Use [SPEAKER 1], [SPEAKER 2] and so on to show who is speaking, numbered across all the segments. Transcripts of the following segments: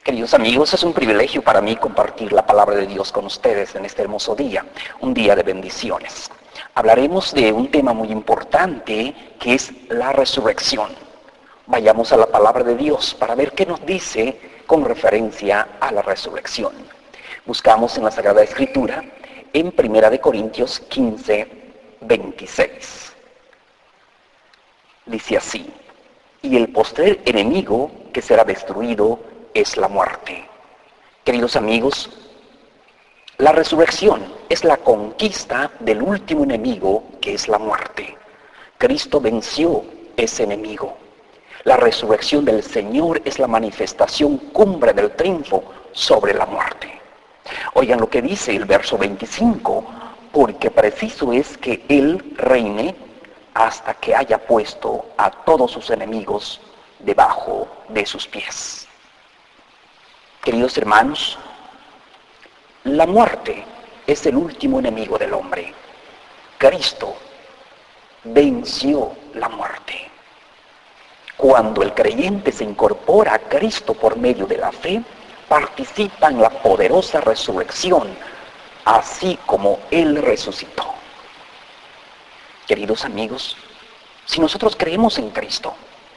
[SPEAKER 1] Queridos amigos, es un privilegio para mí compartir la palabra de Dios con ustedes en este hermoso día, un día de bendiciones. Hablaremos de un tema muy importante que es la resurrección. Vayamos a la palabra de Dios para ver qué nos dice con referencia a la resurrección. Buscamos en la Sagrada Escritura en 1 Corintios 15, 26. Dice así: y el postrer enemigo que será destruido es la muerte. Queridos amigos, la resurrección es la conquista del último enemigo, que es la muerte. Cristo venció ese enemigo. La resurrección del Señor es la manifestación cumbre del triunfo sobre la muerte. Oigan lo que dice el verso 25, porque preciso es que Él reine hasta que haya puesto a todos sus enemigos debajo de sus pies. Queridos hermanos, la muerte es el último enemigo del hombre. Cristo venció la muerte. Cuando el creyente se incorpora a Cristo por medio de la fe, participa en la poderosa resurrección, así como Él resucitó. Queridos amigos, si nosotros creemos en Cristo,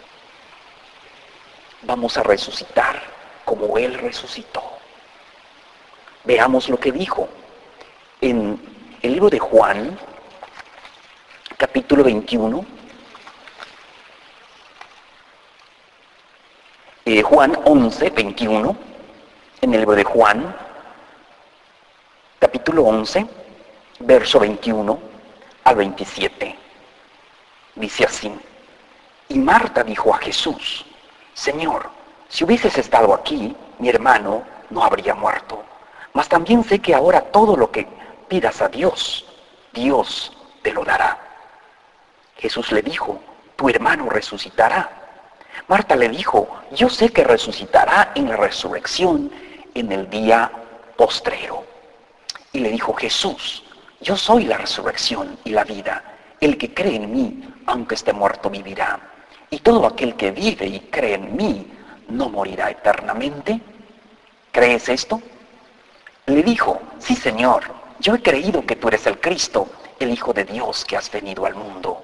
[SPEAKER 1] vamos a resucitar como Él resucitó. Veamos lo que dijo en el libro de Juan, capítulo 21. Juan 11, 21. En el libro de Juan, capítulo 11, verso 21 al 27. Dice así: y Marta dijo a Jesús: Señor, si hubieses estado aquí, mi hermano no habría muerto. Mas también sé que ahora todo lo que pidas a Dios, Dios te lo dará. Jesús le dijo: tu hermano resucitará. Marta le dijo: yo sé que resucitará en la resurrección en el día postrero. Y le dijo Jesús: yo soy la resurrección y la vida. El que cree en mí, aunque esté muerto, vivirá. Y todo aquel que vive y cree en mí, no morirá eternamente. ¿Crees esto? Le dijo: sí, Señor, yo he creído que tú eres el Cristo, el Hijo de Dios que has venido al mundo.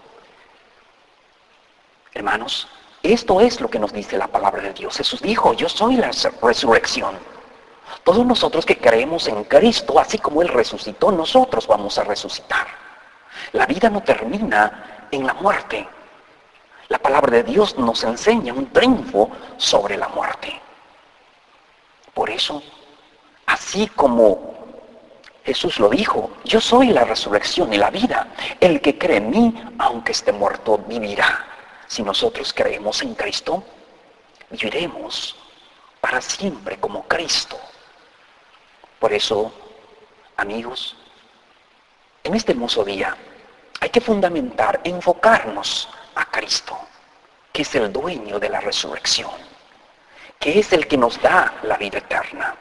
[SPEAKER 1] Hermanos, esto es lo que nos dice la palabra de Dios. Jesús dijo: yo soy la resurrección. Todos nosotros que creemos en Cristo, así como Él resucitó, nosotros vamos a resucitar. La vida no termina en la muerte. La palabra de Dios nos enseña un triunfo sobre la muerte. Por eso, así como Jesús lo dijo: yo soy la resurrección y la vida. El que cree en mí, aunque esté muerto, vivirá. Si nosotros creemos en Cristo, viviremos para siempre como Cristo. Por eso, amigos, en este hermoso día hay que fundamentar, enfocarnos a Cristo, que es el dueño de la resurrección, que es el que nos da la vida eterna.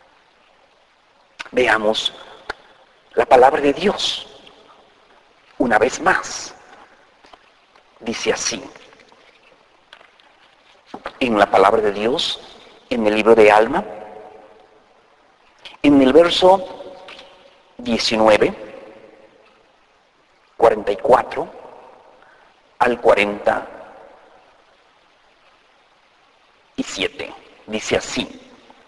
[SPEAKER 1] Veamos la palabra de Dios una vez más. Dice así, en la palabra de Dios, en el libro de Alma, en el verso 19, 44 al 47, dice así: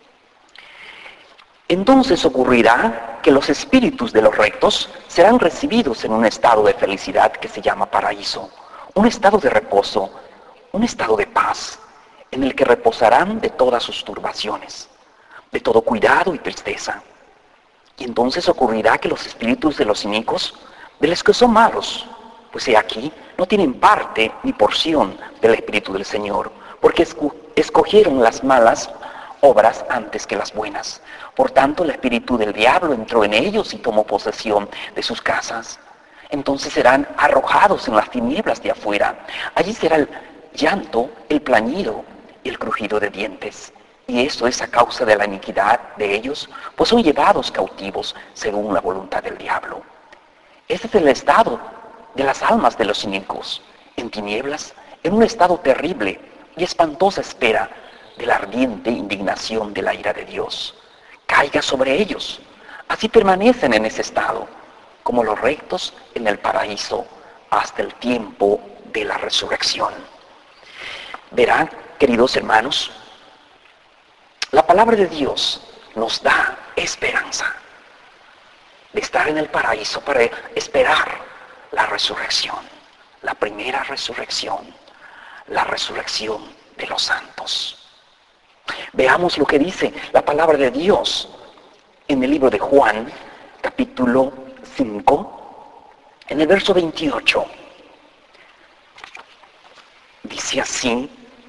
[SPEAKER 1] entonces ocurrirá que los espíritus de los rectos serán recibidos en un estado de felicidad que se llama paraíso, un estado de reposo, un estado de paz, en el que reposarán de todas sus turbaciones, de todo cuidado y tristeza. Y entonces ocurrirá que los espíritus de los inicuos, de los que son malos, pues he aquí, no tienen parte ni porción del Espíritu del Señor, porque escogieron las malas obras antes que las buenas. Por tanto, el espíritu del diablo entró en ellos y tomó posesión de sus casas. Entonces serán arrojados en las tinieblas de afuera. Allí será el llanto, el plañido y el crujido de dientes. Y esto es a causa de la iniquidad de ellos, pues son llevados cautivos según la voluntad del diablo. Este es el estado de las almas de los inicuos, en tinieblas, en un estado terrible y espantosa espera de la ardiente indignación de la ira de Dios caiga sobre ellos. Así permanecen en ese estado, como los rectos en el paraíso, hasta el tiempo de la resurrección. Verán, queridos hermanos, la palabra de Dios nos da esperanza de estar en el paraíso para esperar la resurrección, la primera resurrección, la resurrección de los santos. Veamos lo que dice la palabra de Dios en el libro de Juan, capítulo 5, en el verso 28. Dice así,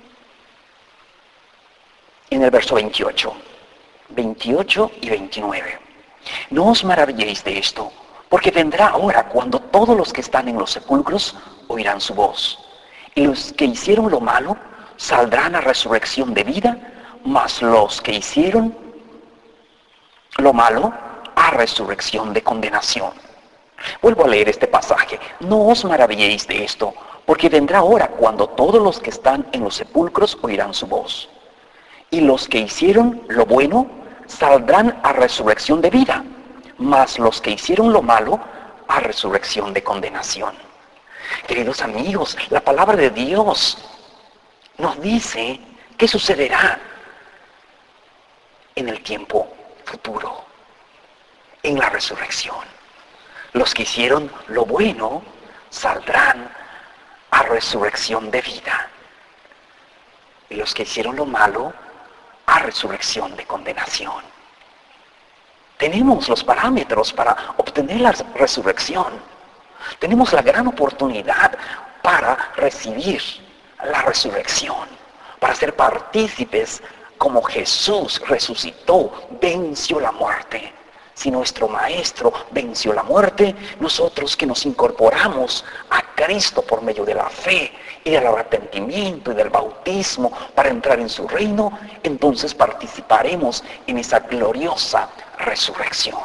[SPEAKER 1] en el verso 28 y 29. No os maravilléis de esto, porque vendrá hora cuando todos los que están en los sepulcros oirán su voz, y los que hicieron lo malo saldrán a resurrección de vida, mas los que hicieron lo malo a resurrección de condenación. Vuelvo a leer este pasaje. No os maravilléis de esto, porque vendrá hora cuando todos los que están en los sepulcros oirán su voz, y los que hicieron lo bueno saldrán a resurrección de vida, mas los que hicieron lo malo a resurrección de condenación. Queridos amigos, la palabra de Dios nos dice qué sucederá en el tiempo futuro, en la resurrección. Los que hicieron lo bueno saldrán a resurrección de vida, y los que hicieron lo malo a resurrección de condenación. Tenemos los parámetros para obtener la resurrección. Tenemos la gran oportunidad para recibir la resurrección, para ser partícipes como Jesús resucitó, venció la muerte. Si nuestro Maestro venció la muerte, nosotros que nos incorporamos a Cristo por medio de la fe y del arrepentimiento y del bautismo para entrar en su reino, entonces participaremos en esa gloriosa resurrección.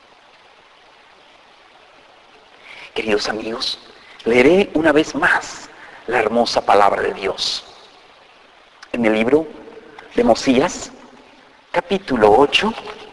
[SPEAKER 1] Queridos amigos, leeré una vez más la hermosa palabra de Dios. En el libro de Mosías, capítulo 8,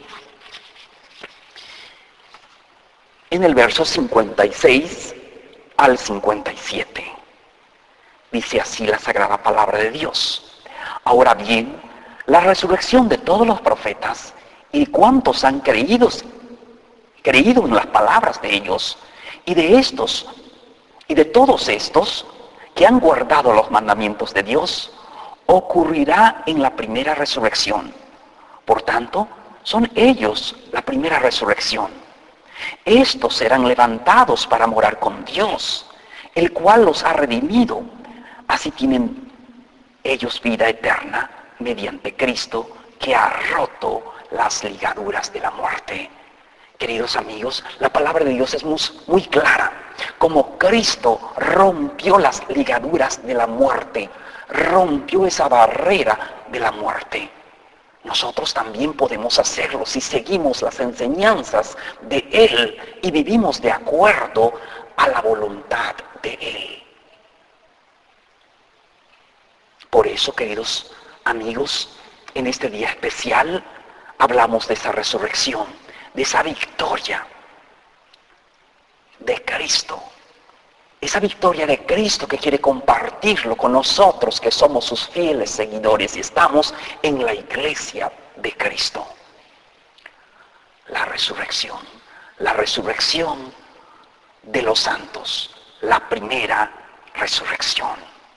[SPEAKER 1] en el verso 56 al 57. Dice así la sagrada palabra de Dios. Ahora bien, la resurrección de todos los profetas y cuantos han creído en las palabras de ellos, y de estos, y de todos estos que han guardado los mandamientos de Dios, ocurrirá en la primera resurrección. Por tanto, son ellos la primera resurrección. Estos serán levantados para morar con Dios, el cual los ha redimido. Así tienen ellos vida eterna mediante Cristo, que ha roto las ligaduras de la muerte. Queridos amigos, la palabra de Dios es muy clara. Como Cristo rompió las ligaduras de la muerte, rompió esa barrera de la muerte, nosotros también podemos hacerlo si seguimos las enseñanzas de Él y vivimos de acuerdo a la voluntad de Él. Por eso, queridos amigos, en este día especial hablamos de esa resurrección, de esa victoria de Cristo. Esa victoria de Cristo que quiere compartirlo con nosotros, que somos sus fieles seguidores y estamos en la iglesia de Cristo. La resurrección de los santos, la primera resurrección.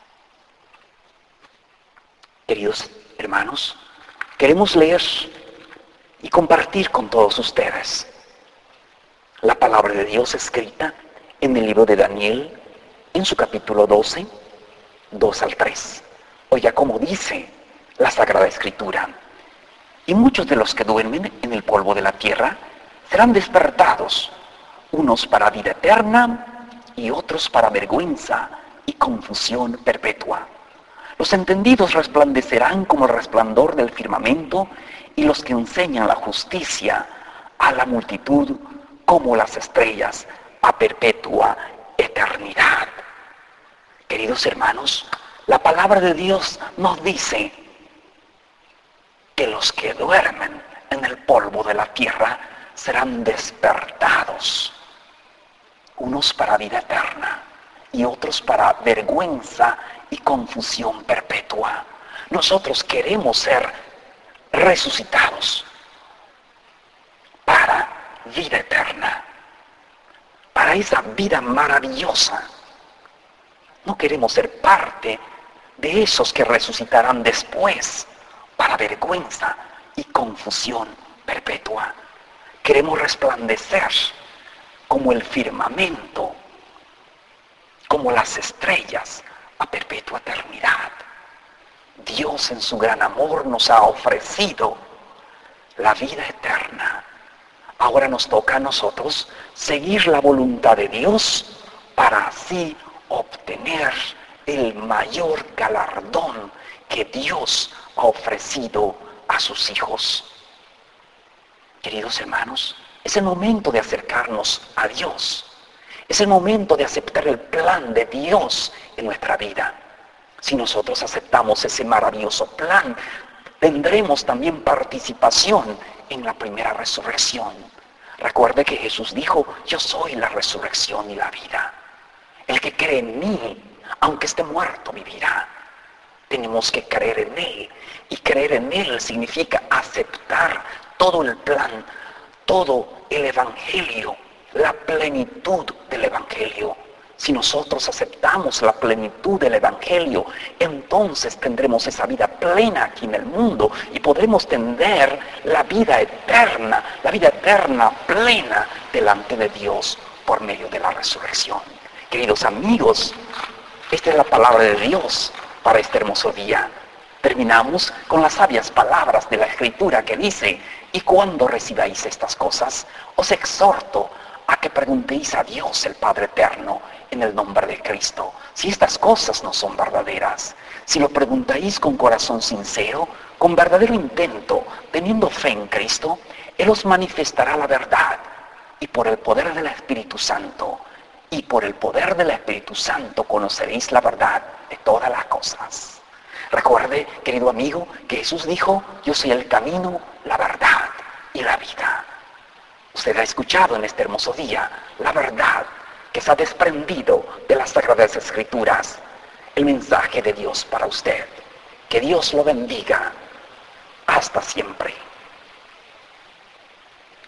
[SPEAKER 1] Queridos hermanos, queremos leer y compartir con todos ustedes la palabra de Dios escrita en el libro de Daniel, en su capítulo 12, 2 al 3. Oiga cómo dice la Sagrada Escritura. Y muchos de los que duermen en el polvo de la tierra serán despertados, unos para vida eterna y otros para vergüenza y confusión perpetua. Los entendidos resplandecerán como el resplandor del firmamento, y los que enseñan la justicia a la multitud como las estrellas a perpetua eternidad. Queridos hermanos, la palabra de Dios nos dice que los que duermen en el polvo de la tierra serán despertados, unos para vida eterna y otros para vergüenza y confusión perpetua. Nosotros queremos ser resucitados para vida eterna, para esa vida maravillosa. No queremos ser parte de esos que resucitarán después para vergüenza y confusión perpetua. Queremos resplandecer como el firmamento, como las estrellas a perpetua eternidad. Dios en su gran amor nos ha ofrecido la vida eterna. Ahora nos toca a nosotros seguir la voluntad de Dios para así obtener el mayor galardón que Dios ha ofrecido a sus hijos. Queridos hermanos, es el momento de acercarnos a Dios. Es el momento de aceptar el plan de Dios en nuestra vida. Si nosotros aceptamos ese maravilloso plan, tendremos también participación en la primera resurrección. Recuerde que Jesús dijo: yo soy la resurrección y la vida. El que cree en mí, aunque esté muerto, vivirá. Tenemos que creer en Él. Y creer en Él significa aceptar todo el plan, todo el Evangelio, la plenitud del Evangelio. Si nosotros aceptamos la plenitud del Evangelio, entonces tendremos esa vida plena aquí en el mundo y podremos tener la vida eterna plena delante de Dios por medio de la resurrección. Queridos amigos, esta es la palabra de Dios para este hermoso día. Terminamos con las sabias palabras de la Escritura que dice: y cuando recibáis estas cosas, os exhorto a que preguntéis a Dios el Padre Eterno en el nombre de Cristo, si estas cosas no son verdaderas. Si lo preguntáis con corazón sincero, con verdadero intento, teniendo fe en Cristo, Él os manifestará la verdad. Y por el poder del Espíritu Santo, conoceréis la verdad de todas las cosas. Recuerde, querido amigo, que Jesús dijo: yo soy el camino, la verdad y la vida. Usted ha escuchado en este hermoso día la verdad que se ha desprendido de las Sagradas Escrituras, el mensaje de Dios para usted. Que Dios lo bendiga. Hasta siempre.